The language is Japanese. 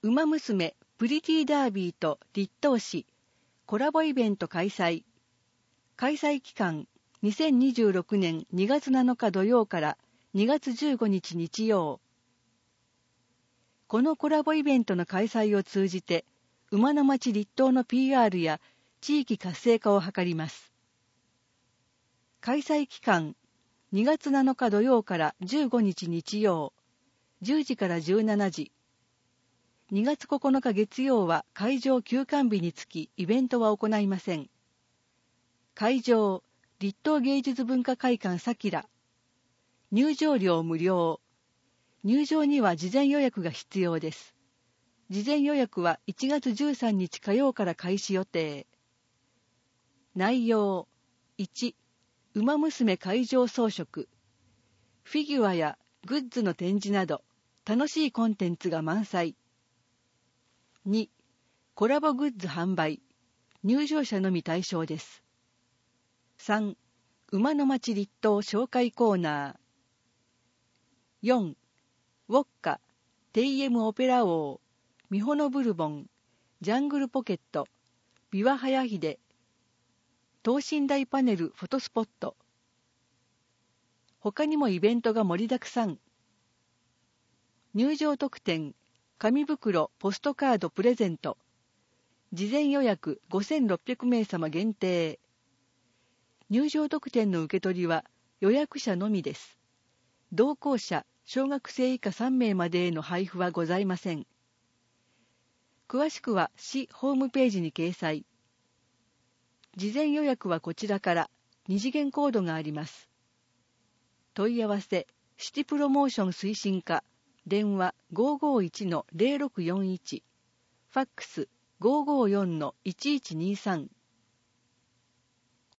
馬娘プリティダービーと立東市コラボイベント開催。開催期間2026年2月7日土曜から2月15日日曜。このコラボイベントの開催を通じて、馬の町立東の PR や地域活性化を図ります。開催期間2月7日土曜から15日日曜、10時から17時。2月9日月曜は会場休館日につきイベントは行いません。会場、立東芸術文化会館さきら。入場料無料。入場には事前予約が必要です。事前予約は1月13日火曜から開始予定。内容1、馬娘会場装飾。フィギュアやグッズの展示など楽しいコンテンツが満載。2、コラボグッズ販売。入場者のみ対象です。3、馬の町立東紹介コーナー。4、ウォッカ、テイエムオペラ王、ミホノブルボン、ジャングルポケット、ビワハヤヒデ、等身大パネルフォトスポット。他にもイベントが盛りだくさん。入場特典、紙袋ポストカードプレゼント。事前予約5600名様限定。入場特典の受け取りは予約者のみです。同行者、小学生以下3名までへの配布はございません。詳しくは市ホームページに掲載。事前予約はこちらから2次元コードがあります。問い合わせ、シティプロモーション推進課、電話 551-0641、ファックス 554-1123。